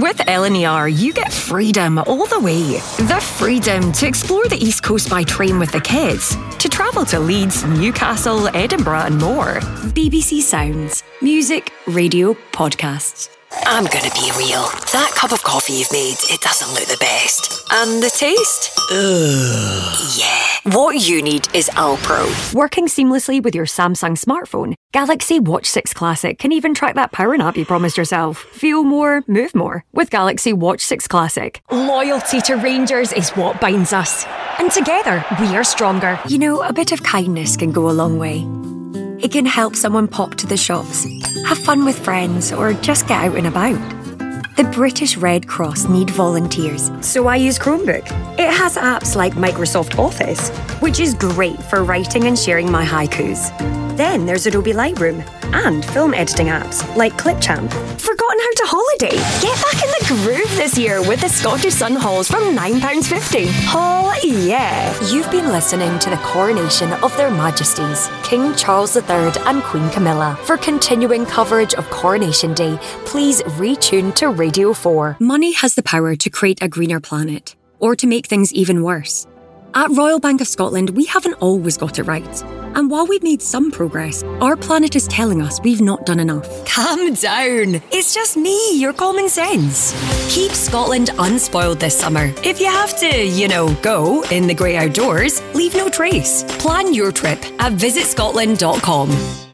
With LNER, you get freedom all the way. The freedom to explore the East Coast by train with the kids, to travel to Leeds, Newcastle, Edinburgh and more. BBC Sounds. Music, radio, podcasts. I'm gonna be real. That cup of coffee you've made, it doesn't look the best. And the taste? Ugh. Yeah. What you need is Alpro. Working seamlessly with your Samsung smartphone, Galaxy Watch 6 Classic can even track that power nap you promised yourself. Feel more, move more with Galaxy Watch 6 Classic. Loyalty to Rangers is what binds us. And together, we are stronger. You know, a bit of kindness can go a long way. It can help someone pop to the shops, have fun with friends, or just get out and about. The British Red Cross need volunteers, so I use Chromebook. It has apps like Microsoft Office, which is great for writing and sharing my haikus. Then there's Adobe Lightroom and film editing apps like Clipchamp. Forgotten how to holiday? Get back in the groove this year with the Scottish Sun Halls from £9.50. Oh yeah! You've been listening to the coronation of their Majesties, King Charles III and Queen Camilla. For continuing coverage of Coronation Day, please retune to Radio 4. Money has the power to create a greener planet, or to make things even worse. At Royal Bank of Scotland, we haven't always got it right. And while we've made some progress, our planet is telling us we've not done enough. Calm down. It's just me, your common sense. Keep Scotland unspoiled this summer. If you have to, go in the grey outdoors, leave no trace. Plan your trip at visitscotland.com.